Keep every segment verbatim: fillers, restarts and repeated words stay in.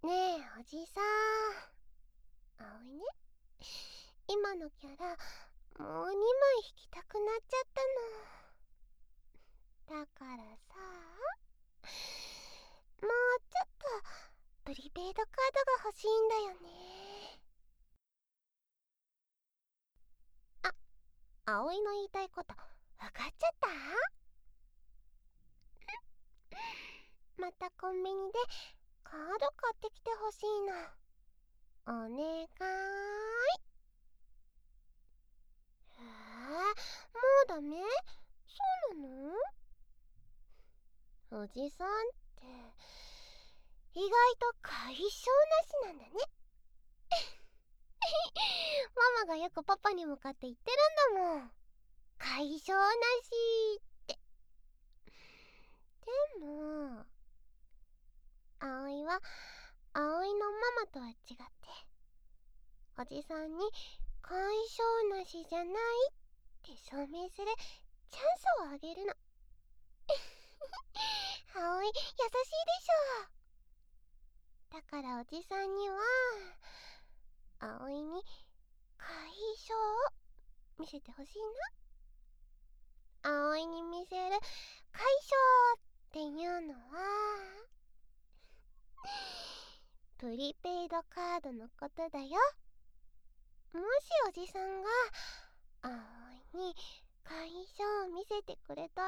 ねえおじさん、葵ね、今のキャラもうにまい引きたくなっちゃったの。だからさ、もうちょっとプリペイドカードが欲しいんだよね。あ、葵の言いたいこと分かっちゃった？またコンビニでカード買ってきてほしいの。お願い。えー、もうダメ？そうなの？おじさんって意外と解消なしなんだね。ママがよくパパに向かって言ってるんだもん。解消なしって。でも葵は葵のママとは違って、おじさんに解消なしじゃないって証明するチャンスをあげるの。葵優しいでしょ。だからおじさんには葵に解消を見せてほしいな。葵に見せる解消っていうのはプリペイドカードのことだよ。もしおじさんが葵に解消を見せてくれたら、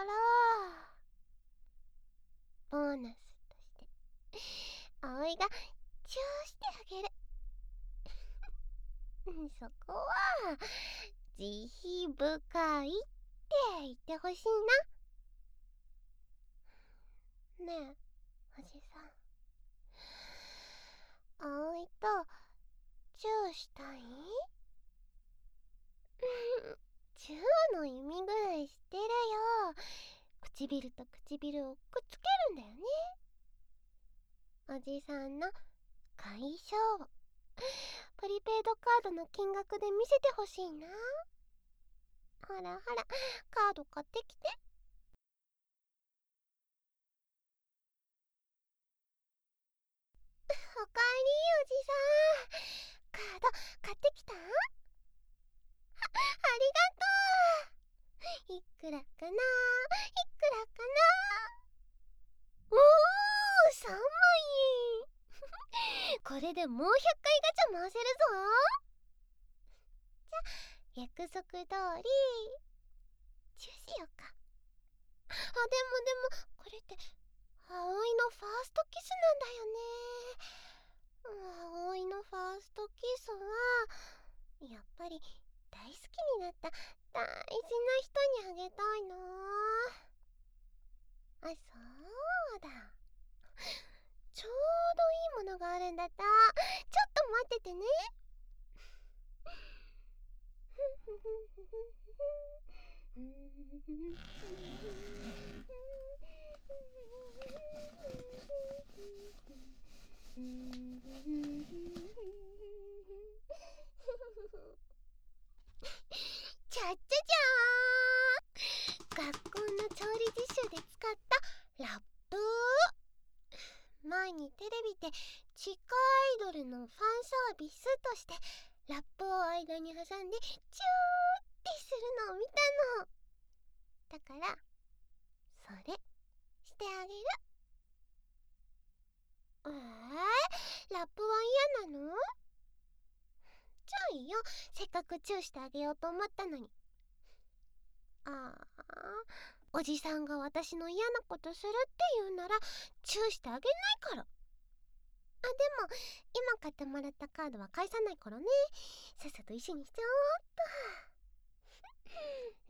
ボーナスとして葵がチューしてあげる。そこは慈悲深いって言ってほしいな。ねえおじさん、葵とチューしたい？チューの意味ぐらい知ってるよ。唇と唇をくっつけるんだよね。おじさんの解消をプリペイドカードの金額で見せてほしいな。ほらほら、カード買ってきて。おかえりおじさん、カード買ってきた？ あ, ありがとう。いくらかな、いくらかな。おー、さんまんえん。これでもうひゃっかいガチャ回せるぞ。じゃ約束通りチューしようか。あ、でもでもこれって葵のファーストキスなんだよね。葵のファーストキスはやっぱり大好きになった大事な人にあげたいな。あ、そうだ、ちょうどいいものがあるんだった。ちょっと待っててね。ちゃっちゃじゃーん。学校の調理実習で使ったラップ。前にテレビで地下アイドルのファンサービスとしてラップを間に挟んでチューってするのを見たの。だからそれしてあげる。えー、ラップは嫌なの？じゃあいいよ、せっかくチューしてあげようと思ったのに。ああ、おじさんが私の嫌なことするって言うならチューしてあげないから。あ、でも今買ってもらったカードは返さないからね。さっさと一緒にしちゃおうっと。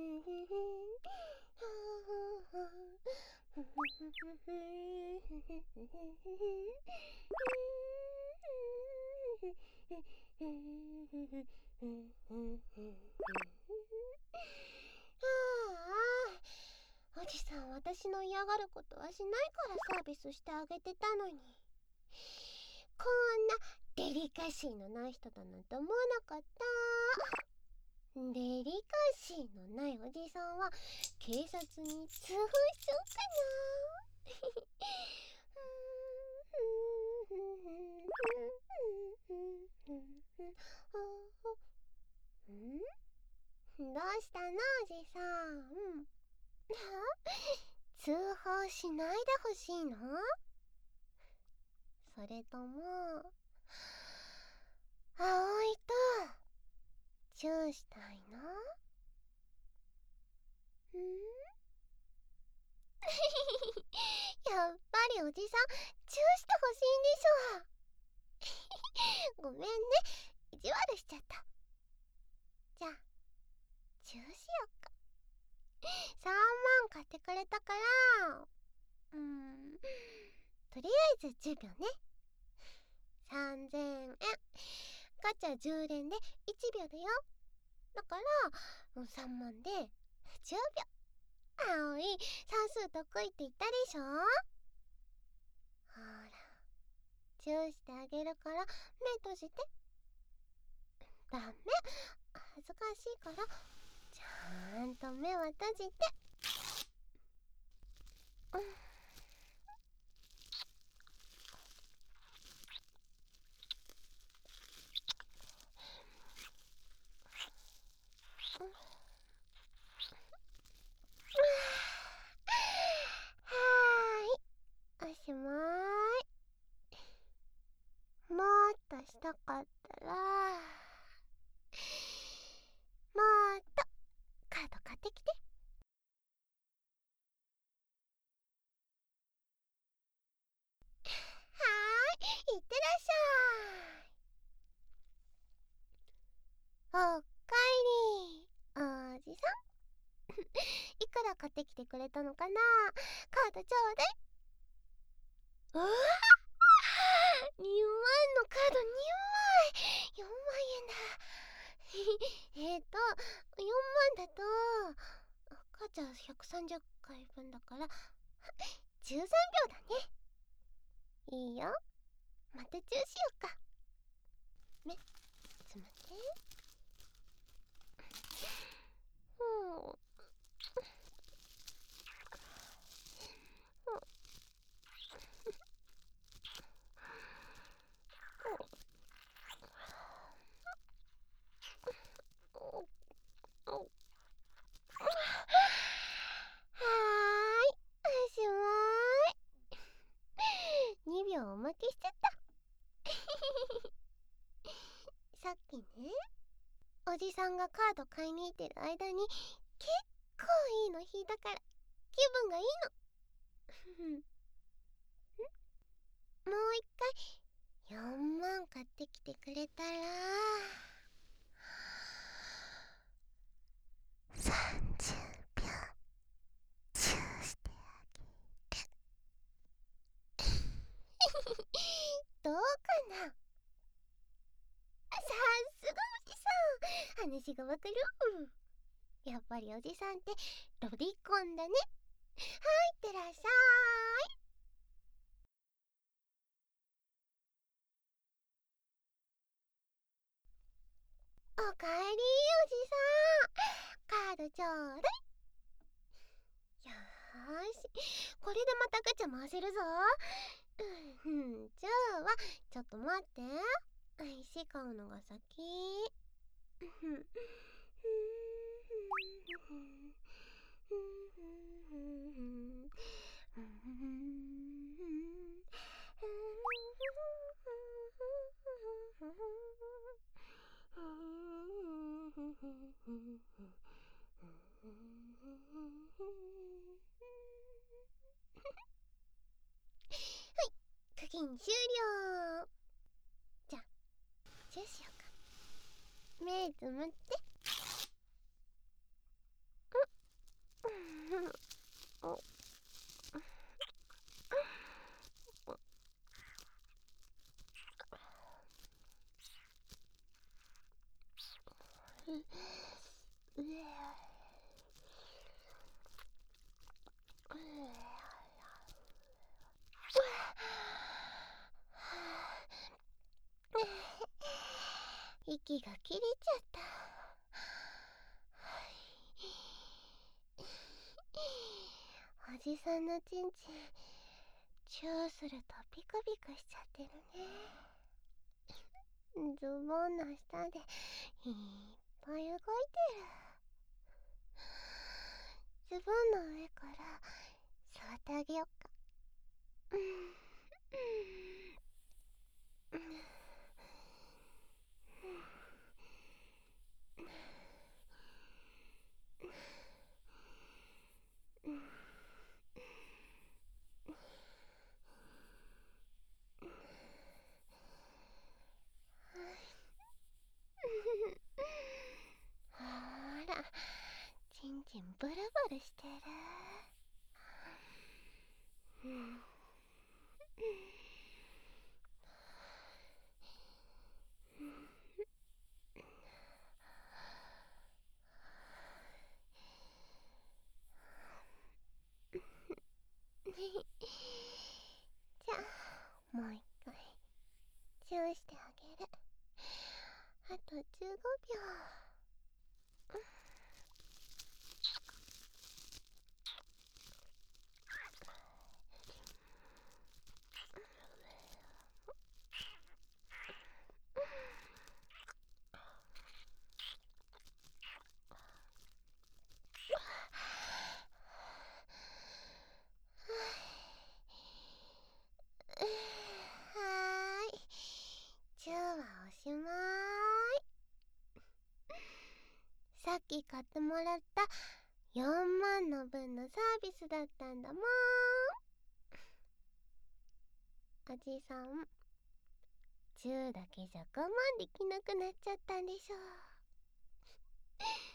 ああ、おじさん私の嫌がることはしないからサービスしてあげてたのに、こんなデリカシーのない人だなんて思わなかった。デリカシーのないおじさんは警察に通報しようかな。 どうしたのおじさん。通報しないでほしいの？それとも葵とチューしたいの？んやっぱりおじさんチューしてほしいんでしょ。ごめんね、意地悪しちゃった。じゃあチューしよっか。さんまん買ってくれたから、うーんとりあえずじゅうびょうね。さんぜんえん。ガチャじゅうれんでいちびょうだよ。だからさんまんでじゅうびょう。葵、算数得意って言ったでしょ。ほら、チューしてあげるから目閉じて。ダメ、恥ずかしいからちゃんと目は閉じて。うんはーい、おしまい。もっとしたかったら、もっとカード買ってきて。はーい、いってらっしゃい。おっかえりおじさん。いくら買ってきてくれたのかな。カードちょうだい。うわにまんのカードにまい。よんまんえんだ。えっとよんまんだと赤ちゃんひゃくさんじゅっかいぶんだからじゅうさんびょうだね。いいよ、またチューしよっか。目つむって。うんはーい、おしまい。にびょうおまけしちゃった。さっきね、おじさんがカード買いに行ってる間に結構いいの引いたから気分がいいの。もう一回よんまん買ってきてくれたらさんじゅうびょうチューしてあげる。どうかな。さすがおじさん、話がわかる。やっぱりおじさんってロリコンだね。はいってらっしゃい。おかえりおじさん、カードちょうだい。よーし、これでまたガチャ回せるぞ。うん、じゃあはちょっと待って、石買うのが先。課金終了。じゃあチューしようか。目つむって。息が切れちゃった。おじさんのチンチンチューするとピクピクしちゃってるね。 ズボンの下でいっぱい動いてる。ズボンの上から触ってあげよっか。ほら、ちんちんブルブルしてる。うんじゃあもう一回チューしてあげる。あとじゅうごびょう。はーい、チューはおしまーい。さっき買ってもらったよんまんの分のサービスだったんだもん。おじさん、チューだけじゃ我慢できなくなっちゃったんでしょ。